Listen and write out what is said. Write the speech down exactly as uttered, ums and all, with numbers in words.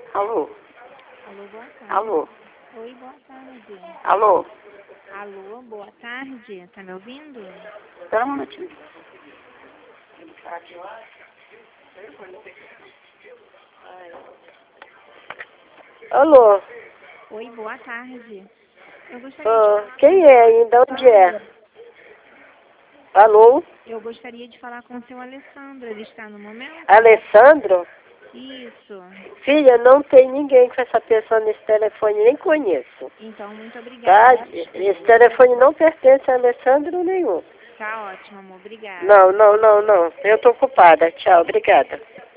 Alô? Alô, boa tarde. Alô? Oi, boa tarde. Alô? Alô, boa tarde. Tá me ouvindo? Espera um minutinho. Alô? Oi, boa tarde. Eu gostaria de Ah, falar quem com é ainda? Onde é? Alô? Eu gostaria de falar com o seu Alessandro. Ele está no momento? Alessandro? Isso. Filha, não tem ninguém com essa pessoa nesse telefone, nem conheço. Então, muito Tá? obrigada. Esse telefone não pertence a Alessandro nenhum. Tá ótimo, amor. Obrigada. Não, não, não, não. Eu tô ocupada. Tchau, obrigada.